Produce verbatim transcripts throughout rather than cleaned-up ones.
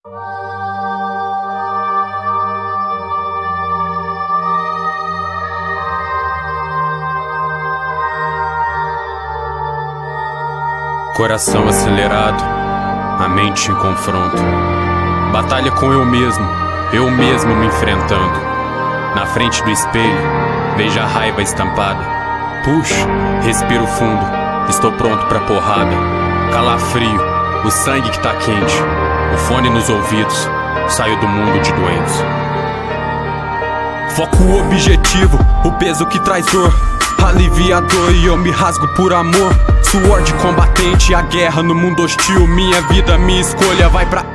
Coração acelerado, a mente em confronto. Batalha com eu mesmo, eu mesmo me enfrentando. Na frente do espelho, vejo a raiva estampada. Puxo, respiro fundo, estou pronto pra porrada. Calafrio, o sangue que tá quente, o fone nos ouvidos, saio do mundo de doentes. Foco o objetivo, o peso que traz dor. Alivia a dor e eu me rasgo por amor. Suor de combatente, a guerra no mundo hostil. Minha vida, minha escolha vai pra...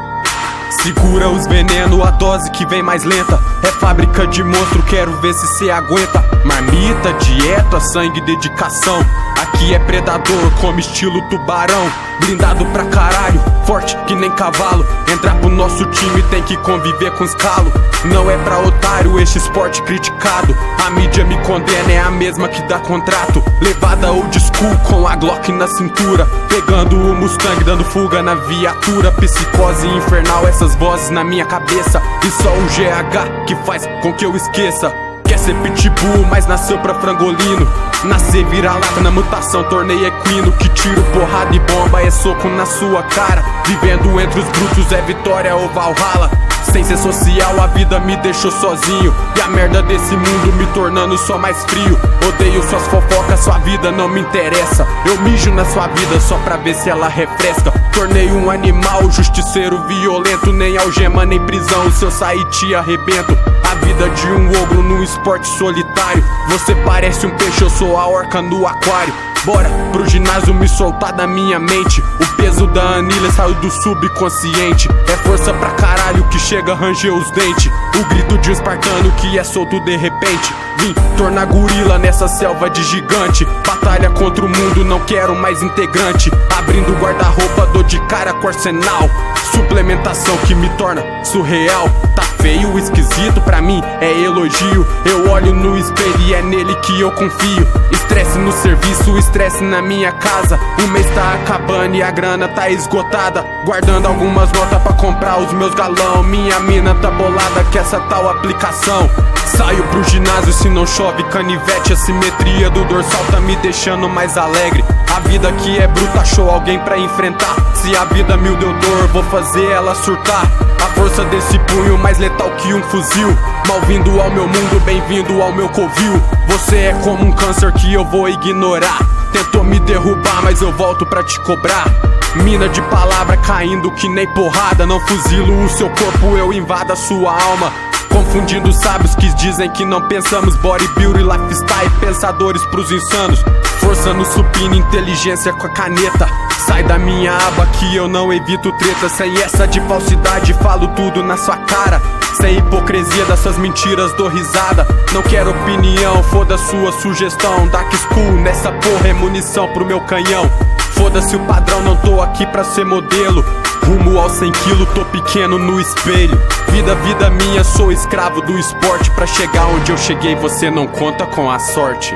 Segura os venenos, a dose que vem mais lenta. É fábrica de monstro, quero ver se cê aguenta. Marmita, dieta, sangue, dedicação. Aqui é predador, come estilo tubarão. Blindado pra caralho, forte que nem cavalo. Entrar pro nosso time tem que conviver com escalo. Não é pra otário este esporte criticado. A mídia me condena, é a mesma que dá contrato. Levada old school com a Glock na cintura. Pegando o Mustang, dando fuga na viatura. Psicose infernal, essas vozes na minha cabeça. E só o G H que faz com que eu esqueça. Quer ser pitbull, mas nasceu pra frangolino. Nascer vira-lata na mutação, tornei equino. Que tiro, porrada e bomba, é soco na sua cara. Vivendo entre os brutos é vitória ou Valhalla. Sem ser social, a vida me deixou sozinho. E a merda desse mundo me tornando só mais frio. Odeio suas fofocas, sua vida não me interessa. Eu mijo na sua vida só pra ver se ela refresca. Tornei um animal, justiceiro violento. Nem algema, nem prisão, se eu sair te arrebento. A vida de um ogro num esporte solitário. Você parece um peixe, eu sou a orca no aquário. Bora pro ginásio me soltar da minha mente. O peso da anilha saiu do subconsciente. É força pra caralho que chega a ranger os dentes. O grito de um espartano que é solto de repente. Vim tornar gorila nessa selva de gigante. Batalha contra o mundo, não quero mais integrante. Abrindo o guarda-roupa, dou de cara com arsenal. Suplementação que me torna surreal. Tá feio, esquisito, pra mim é elogio. Eu olho no espelho e é nele que eu confio. Estresse no serviço, estresse na minha casa. O mês tá acabando e a grana tá esgotada. Guardando algumas notas pra comprar os meus galão. Minha mina tá bolada com essa tal aplicação. Saio pro ginásio se não chove canivete. A simetria do dorsal tá me deixando mais alegre. A vida aqui é bruta, achou alguém pra enfrentar. Se a vida me deu dor, vou fazer ela surtar. A força desse punho mais letal que um fuzil. Mal-vindo ao meu mundo, bem-vindo ao meu covil. Você é como um câncer que eu vou ignorar. Tentou me derrubar, mas eu volto pra te cobrar. Mina de palavra caindo que nem porrada. Não fuzilo o seu corpo, eu invado a sua alma. Confundindo sábios que dizem que não pensamos. Bodybuilder, lifestyle, pensadores pros insanos. Força no supino, inteligência com a caneta. Sai da minha aba que eu não evito treta. Sem essa de falsidade, falo tudo na sua cara. Sem hipocrisia dessas mentiras, dou risada. Não quero opinião, foda sua sugestão. Dark School, nessa porra é munição pro meu canhão. Foda-se o padrão, não tô aqui pra ser modelo. Rumo aos cem quilos, tô pequeno no espelho. Vida, vida minha, sou escravo do esporte. Pra chegar onde eu cheguei, você não conta com a sorte.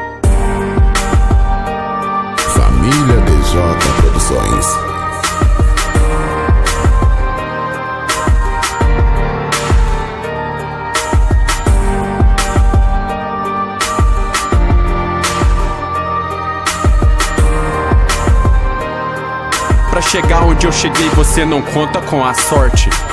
Família D J Produções. Pra chegar onde eu cheguei, você não conta com a sorte.